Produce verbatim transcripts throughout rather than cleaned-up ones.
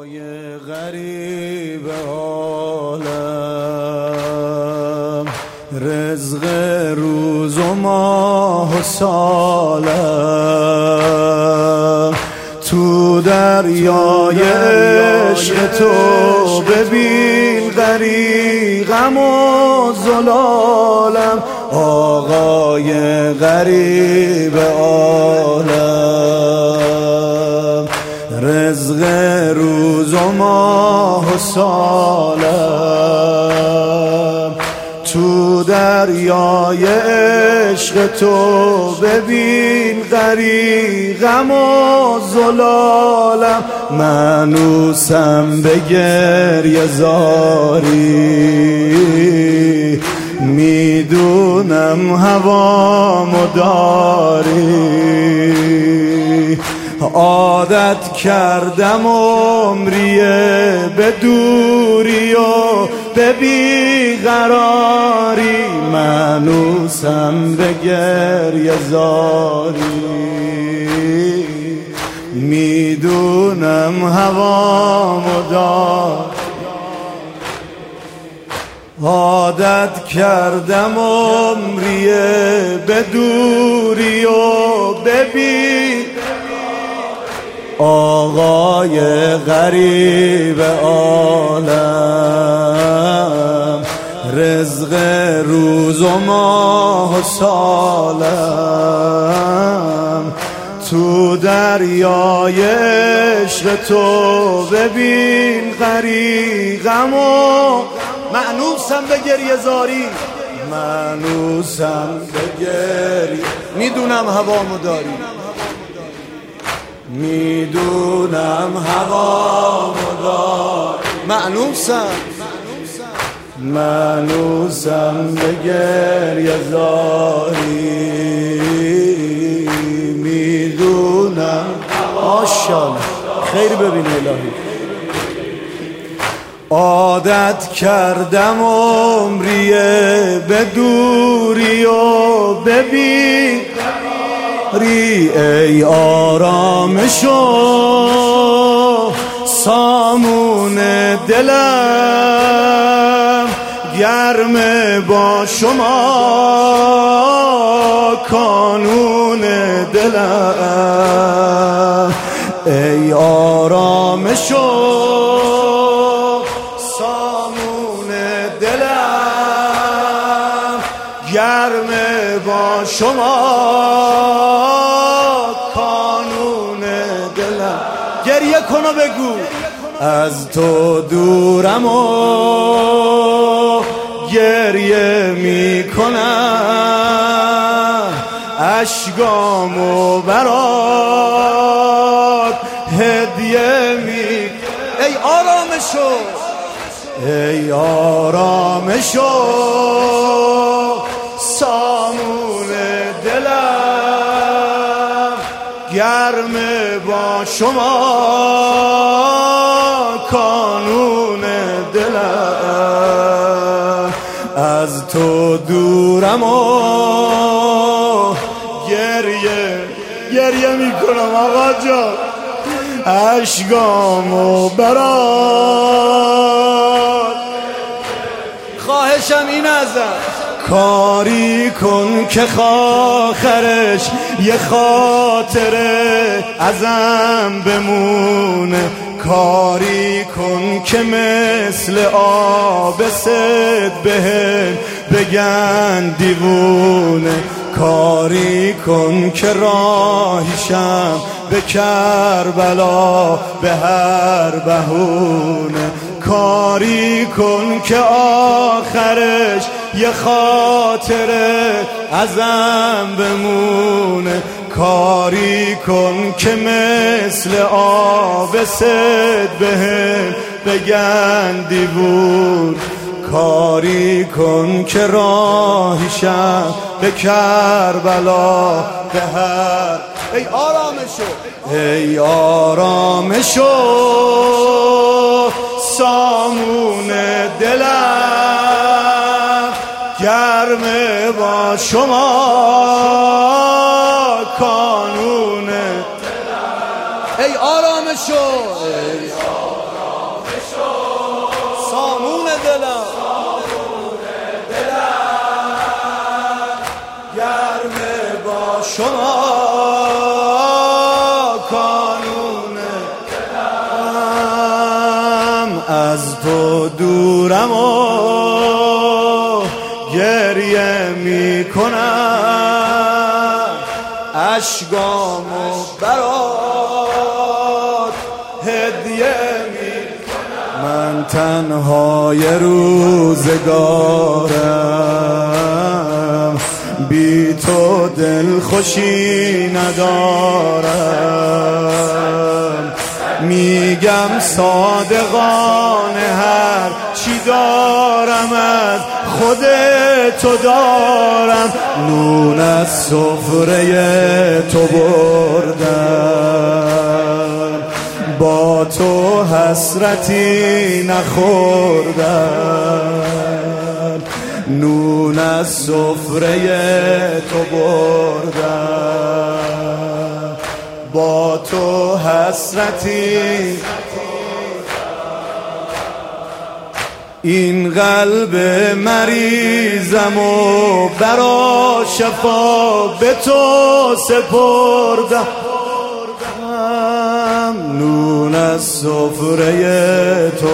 آقای غریب عالم، رزق روز و ماه و سالم، تو دریای عشق تو ببین غریقم و زلالم. آقای غریب عالم، رزق روز و ماه و سالم، تو دریای عشق تو ببین غریقم و زلالم. منوسم به گریه زاری، میدونم هوامو داری، عادت کردم عمریه به دوری و به بیقراری. منوسم به گریه زاری، میدونم هوامو داری، عادت کردم عمریه به دوری و ببین. آقای غریب عالم، رزق روز و ماه و سالم، تو دریای عشق تو ببین غریقم و منوسم به گریه زاری. منوسم به گریه، میدونم هوامو داری، میدونم هوامو داری. منوسم منوسم به گریه زاری، میدونم. ماشاءالله خیر ببین الهی. عادت کردم عمریه به دوری و ببین ری. ای آرامش و سامون دلم، گرم با شما کانون دلم. ای آرامش و سامون دلم، گرم با شما کانون دلم. گریه کن و بگو از تو دورم و گریه می کنم، اشکامو برات هدیه می. ای آرامشو، ای آرامشو سامون دلم، گرم با شما کانون دلم. از تو دورم و گریه گریه میکنم آقا جان، اشکامو برات. خواهشم این ازم کاری کن که آخرش یه خاطره ازم بمونه. کاری کن که مثل آب سد بهم بگن دیوونه. کاری کن که راهیشم به کربلا به هر بهونه. کاری کن که آخرش یه خاطره ازم بمونه. کاری کن که مثل آب سد بهم بگن دیوون. کاری کن که راهیشم به کربلا به هر. ای آرامشو، ای آرامشو سامون دلم، گرم با شما کانون دلم. ای آرامشو، ای آرامشو سامون دلم گرم با شما کانون دلم از تو دورم و گریه می کنم اشکامو برات هدیه می کنم من تنهای روزگارم بی تو دل خوشی ندارم میگم صادقانه هر چی دارم از خود تو دارم نون از سفره تو بردم با تو حسرتی نخوردم نون از سفره تو بردم با تو حسرتی این قلب مریضم و برا شفا به تو سپردم نون از سفره تو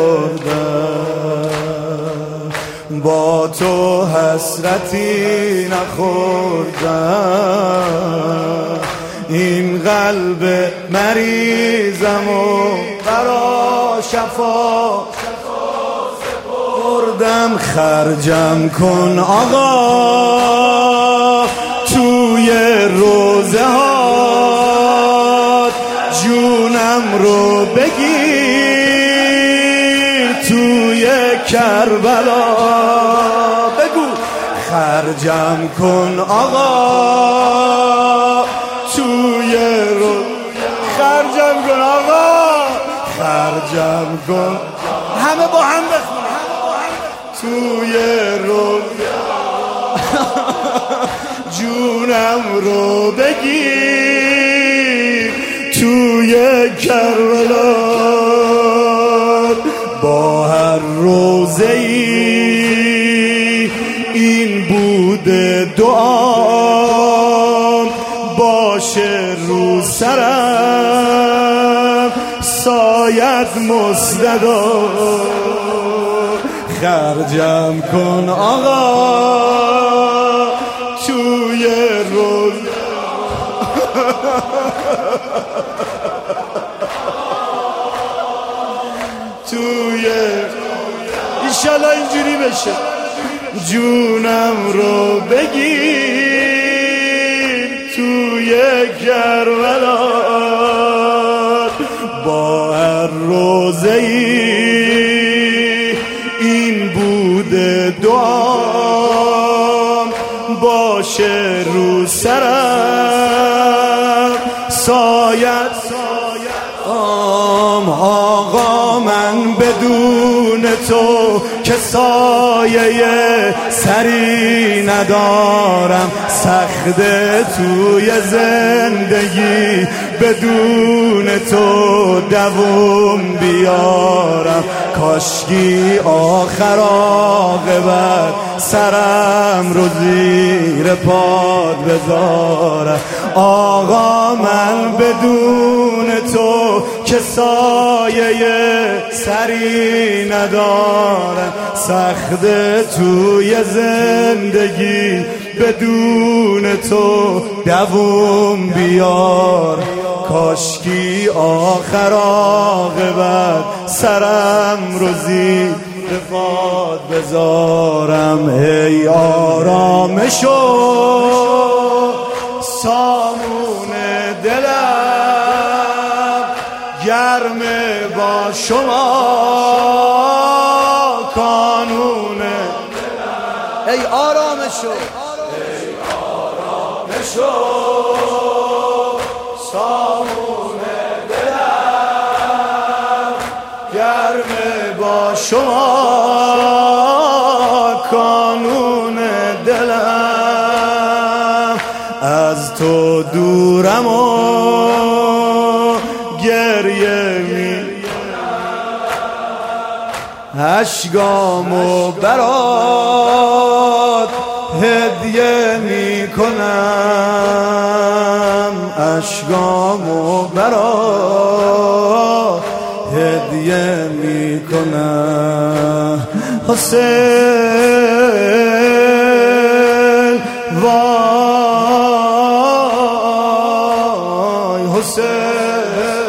بردم با تو حسرتی نخوردم این قلب مریضم و برا شفا بردم خرجم کن آقا توی روزه هات جونم رو بگیر توی کربلا بگو خرجم کن آقا توی رو خرجم کن آقا خرجم کن همه با هم بخونم توی رو جونم رو بگیر توی کربلا با هر روزه‌ای این بوده دعام باشه رو سرم سایت مستدار خرجم کن آقا توی روز توی ایشالا اینجوری بشه جونم رو بگیر توی کربلا با هر روزه‌ای این بوده دعام باشه رو سرم سایت آم آقا من بدون تو که سایه سری ندارم سخته توی زندگی بدون تو دووم بیارم کاشکی آخر عاقبت سرم رو زیر پاد بذارم آقا من بدون تو که سایه سری ندارم سخته توی زندگی بدون تو دووم بیار کاشکی آخر عاقبت سرم رو زیر پاد بذارم ای آرامشو سامون دلم گرم با شما کانون دلم ای آرامشو ای آرامشو سامون دلم گرم با شما کانون دلم از تو دورم و گریه می اشکامو برات هدیه میکنم، اشکامو برات هدیه میکنم. حسین وای حسین